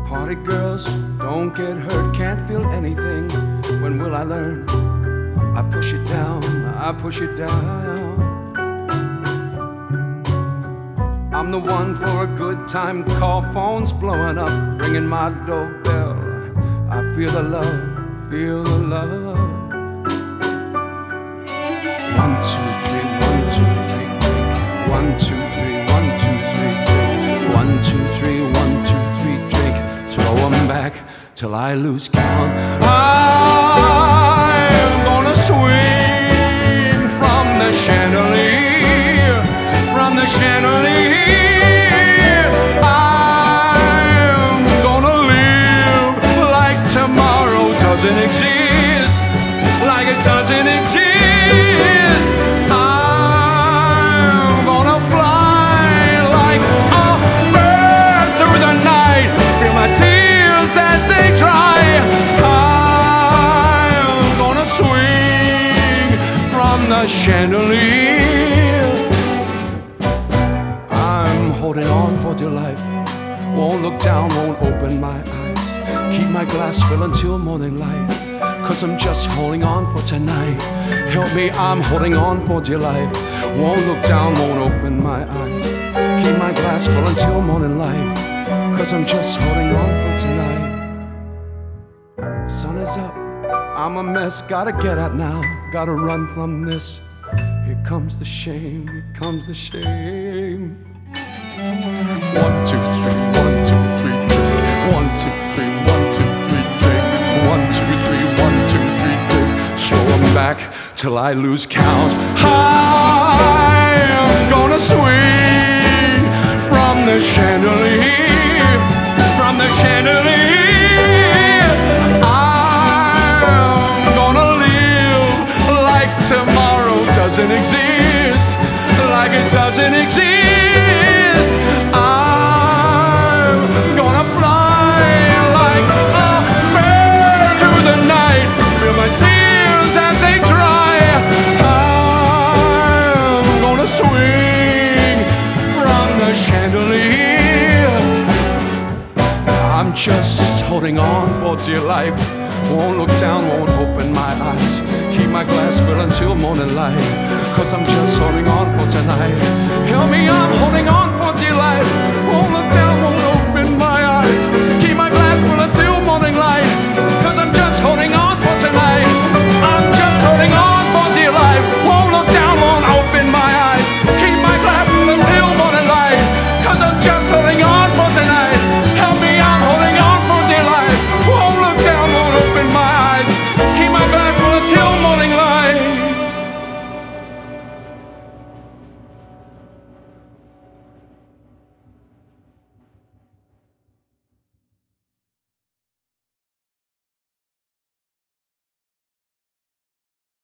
Party girls, don't get hurt, can't feel anything. When will I learn? I push it down, I push it down. I'm the one for a good time call, phone's blowing up, ringing my doorbell. I feel the love, feel the love. 1, 2, 3, 1, 2, 3, drink. 1, 2, 3, 1, 2, 3, drink. 1, 2, 3, 1, 2, 3, drink. Throw 'em back till I lose count. I'm gonna swing from the chandelier, from the chandelier. I'm gonna live like tomorrow doesn't exist, like it doesn't exist. I'm gonna fly like a bird through the night, feel my tears as they dry. I'm gonna swing from the chandelier. I'm holding on for dear life, won't look down, won't open my eyes. Keep my glass full until morning light, 'cause I'm just holding on for tonight. Help me, I'm holding on for dear life. Won't look down, won't open my eyes. Keep my glass full until morning light, 'cause I'm just holding on for tonight. Sun is up, I'm a mess, gotta get out now, gotta run from this. Here comes the shame, here comes the shame. 1, 2, 3, 1, 2, 3, drink. 1, 2, 3, 1, 2, 3, drink. 1, 2, 3, 1, 2, 3, drink. Throw 'em back till I lose count. I'm gonna swing from the chandelier, from the chandelier. I'm gonna live like tomorrow doesn't exist, like it doesn't exist. I'm gonna fly like a bird through the night, feel my tears as they dry. I'm gonna swing from the chandelier. I'm just holding on for dear life, won't look down, won't open my eyes. Keep my glass full until morning light, 'cause I'm just holding on for tonight. Help me, I'm holding on for dear life, won't look